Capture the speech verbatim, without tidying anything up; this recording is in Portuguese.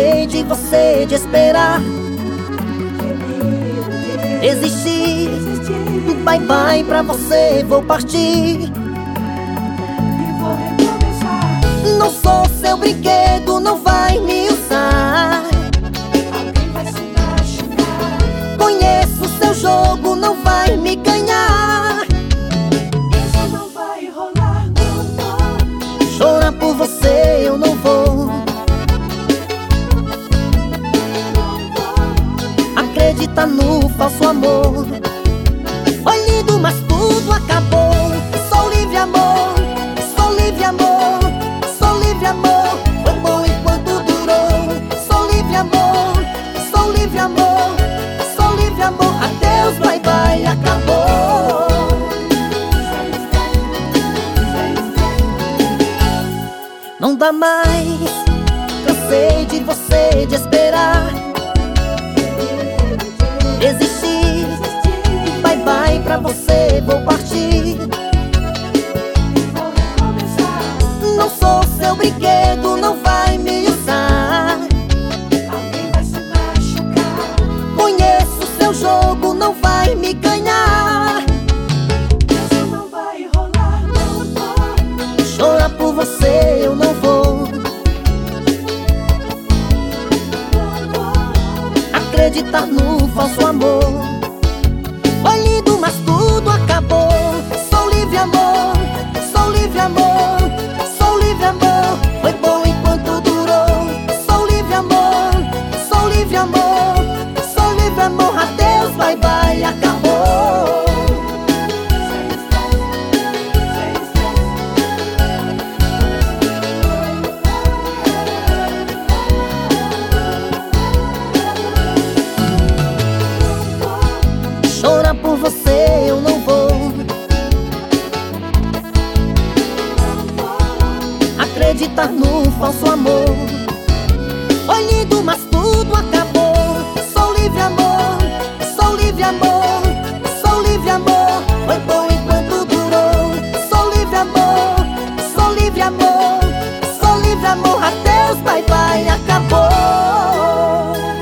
Cansei de você, de esperar, desistir. Bye bye pra você, vou partir. Não sou seu brinquedo, não vai me usar. Alguém vai se machucar. Conheço seu jogo, não vai me ganhar. Isso não vai rolar, não vou. Chorar por você eu não vou. Não vou. Acredita no falso amor. Foi lindo, mas tudo acabou. Sou livre, amor. Sou livre, amor. Sou livre, amor. Foi bom enquanto durou. Sou livre, amor. Sou livre, amor. Sou livre, amor. Adeus, bye bye, acabou. Não dá mais. Cansei de você, de esperar, desistir. Bye bye pra você, vou partir. Vou recomeçar. Não sou seu brinquedo, não vai me usar. Alguém vai se machucar. Conheço seu jogo, não vai me ganhar. Isso não vai rolar, não vou. Chorar por você eu não vou. Não vou. Acreditar no falso amor. Foi lindo, mas tudo acabou. Sou livre, amor. Sou livre, amor. Sou livre, amor. Foi bom enquanto durou. Sou livre, amor. Sou livre, amor. Sou livre, amor. Adeus, bye bye, acabou. Chorar por você eu não vou. Acreditar no falso amor. Foi lindo, mas tudo acabou. Sou livre, amor. Sou livre, amor. Sou livre, amor. Foi bom enquanto durou. Sou livre, amor. Sou livre, amor. Sou livre, amor. Adeus, bye bye, acabou.